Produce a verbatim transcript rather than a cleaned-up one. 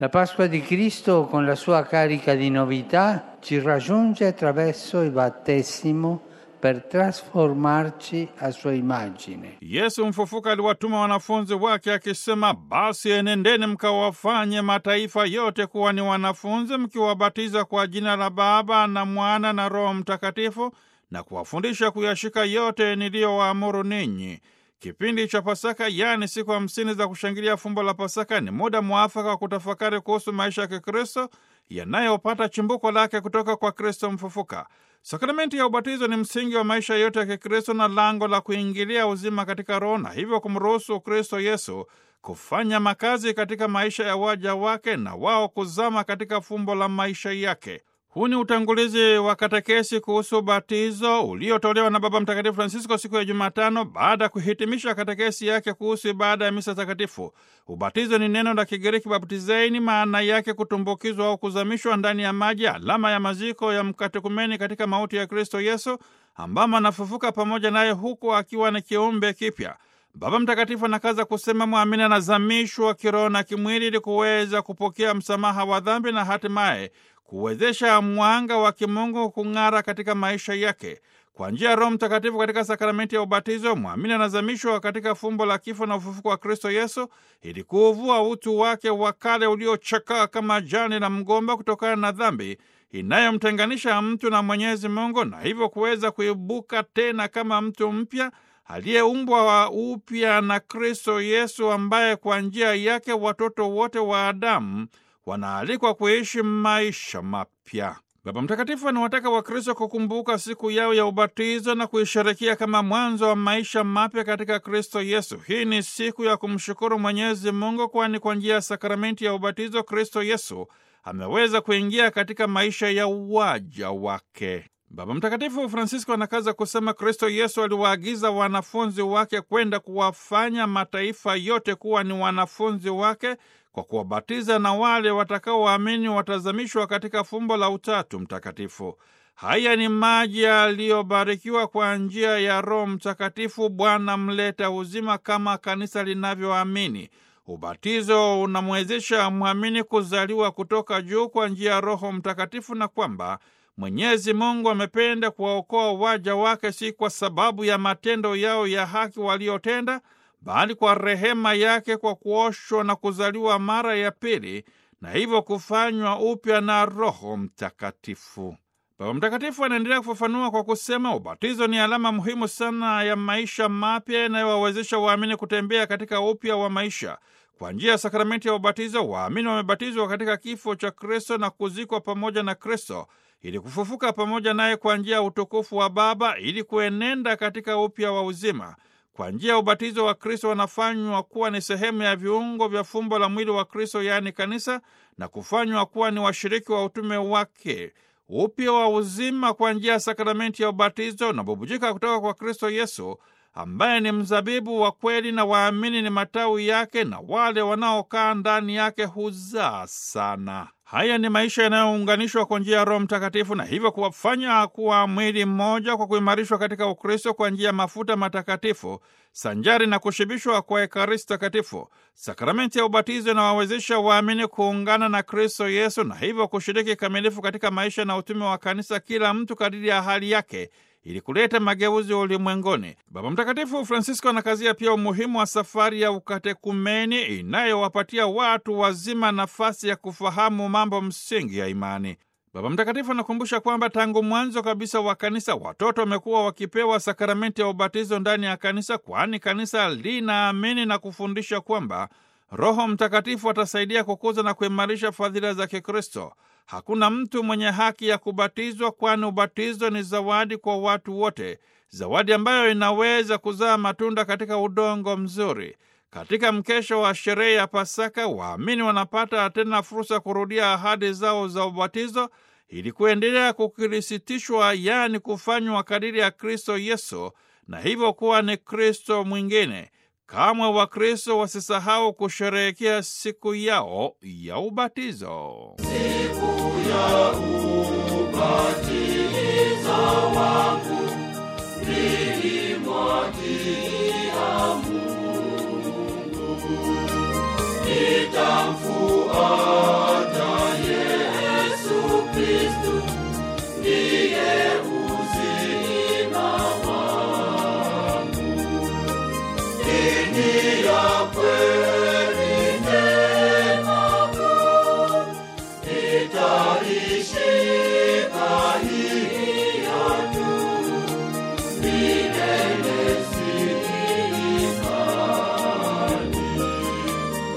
La Pasqua di Cristo, con la sua carica di novità, ci raggiunge attraverso il battesimo per trasformarci a sua immagine. Yesu mfufuka aliwatuma wanafunzi wake akisema, basi enendeni mkawafanye mataifa yote kuwa ni wanafunzi, mkiwabatiza kwa jina la Baba na Mwana na Roho Mtakatifu, na kuwafundisha kuyashika yote niliyowaamuru ninyi. Kipindi cha Pasaka, yaani siku hamsini za kushangilia fumbo la Pasaka, ni muda mwafaka wa kutafakari kuhusu maisha ya Kikristo yanayopata chimbuko lake kutoka kwa Kristo mfufuka. Sakramenti ya ubatizo ni msingi wa maisha yote ya Kikristo na lango la kuingilia uzima katika Roho, na hivyo kumruhusu Kristo Yesu kufanya makazi katika maisha ya waja wake na wao kuzama katika fumbo la maisha yake. Huu ni utangulizi wa katekesi kuhusu ubatizo uliotolewa na Baba Mtakatifu Francisco siku ya Jumatano baada ya kuhitimisha katekesi yake kuhusu ibada ya misa takatifu. Ubatizo ni neno la Kigiriki baptizeini, maana yake kutumbukizwa au kuzamishwa ndani ya maji, alama ya maziko ya mkatekumeni katika mauti ya Kristo Yesu, ambamo anafufuka pamoja naye huku akiwa ni kiumbe kipya. Baba Mtakatifu anakaza kusema mwamini anazamishwa kiroho na kimwili ili kuweza kupokea msamaha wa dhambi na hatimaye kuwezesha mwanga wa kimungu kung'ara katika maisha yake. Kwa njia ya Roho Mtakatifu katika sakramenti ya ubatizo, mwamini anazamishwa katika fumbo la kifo na ufufuko wa Kristo Yesu ili kuuvua utu wake wa kale uliochakaa kama jani la mgomba kutokana na dhambi inayomtenganisha mtu na Mwenyezi Mungu, na hivyo kuweza kuibuka tena kama mtu mpya aliyeumbwa wa upya na Kristo Yesu, ambaye kwa njia yake watoto wote wa Adamu wanaalikwa kuishi maisha mapya. Baba Mtakatifu anawataka Wakristo kukumbuka siku yao ya ubatizo na kuisherekea kama mwanzo wa maisha mapya katika Kristo Yesu. Hii ni siku ya kumshukuru Mwenyezi Mungu, kwani kwa njia ya sakramenti ya ubatizo Kristo Yesu ameweza kuingia katika maisha ya waja wake. Baba Mtakatifu Francisco anakaza kusema Kristo Yesu aliwaagiza wanafunzi wake kwenda kuwafanya mataifa yote kuwa ni wanafunzi wake kwa kuwabatiza, na wale watakaowaamini watazamishwa katika fumbo la Utatu Mtakatifu. Haya ni maji yaliyobarikiwa kwa njia ya Roho Mtakatifu, Bwana mleta uzima, kama kanisa linavyoamini. Ubatizo unamwezesha mwamini kuzaliwa kutoka juu kwa njia ya Roho Mtakatifu, na kwamba Mwenyezi Mungu amependa kuwaokoa waja wake si kwa sababu ya matendo yao ya haki waliotenda, bali kwa rehema yake, kwa kuoshwa na kuzaliwa mara ya pili na hivyo kufanywa upya na Roho Mtakatifu. Baba Mtakatifu anaendelea kufafanua kwa kusema ubatizo ni alama muhimu sana ya maisha mapya inayowawezesha waamini kutembea katika upya wa maisha. Kwa njia ya sakramenti ya ubatizo, waamini wamebatizwa katika kifo cha Kristo na kuzikwa pamoja na Kristo ili kufufuka pamoja naye kwa njia ya utukufu wa Baba, ili kuenenda katika upya wa uzima. Kwa njia ya ubatizo wa Kristo wanafanywa kuwa ni sehemu ya viungo vya fumbo la mwili wa Kristo, yaani kanisa, na kufanywa kuwa ni washiriki wa utume wake. Upya wa uzima kwa njia ya sakramenti ya ubatizo unabubujika kutoka kwa Kristo Yesu, ambaye ni mzabibu wa kweli, na waamini ni matawi yake, na wale wanaokaa ndani yake huzaa sana. Haya ni maisha yanayounganishwa kwa njia ya Roho Mtakatifu, na hivyo kuwafanya kuwa mwili mmoja kwa kuimarishwa katika Ukristo kwa njia ya mafuta matakatifu sanjari na kushibishwa kwa Ekaristi Takatifu. Sakramenti ya ubatizo inawawezesha waamini kuungana na Kristo Yesu na hivyo kushiriki kamilifu katika maisha na utume wa kanisa, kila mtu kadiri ya hali yake, ili kuleta mageuzi ulimwenguni. Baba Mtakatifu Francisco anakazia pia umuhimu wa safari ya ukatekumeni inayowapatia watu wazima nafasi ya kufahamu mambo msingi ya imani. Baba Mtakatifu anakumbusha kwamba tangu mwanzo kabisa wa kanisa, watoto wamekuwa wakipewa sakramenti ya ubatizo ndani ya kanisa, kwani kanisa linaamini na kufundisha kwamba Roho Mtakatifu atasaidia kukuza na kuimarisha fadhila za Kikristo. Hakuna mtu mwenye haki ya kubatizwa, kwani ubatizo ni zawadi kwa watu wote, zawadi ambayo inaweza kuzaa matunda katika udongo mzuri. Katika mkesha wa sherehe ya Pasaka, waamini wanapata tena fursa kurudia ahadi zao za ubatizo ili kuendelea kukirisitishwa, yaani kufanywa kadiri ya Kristo Yesu, na hivyo kuwa ni Kristo mwingine. Kamwe Wakristo wasisahau kusherehekea siku yao ya ubatizo. Siku ya ubatizo wangu nilimwagia Mungu, nitamfuata kweli.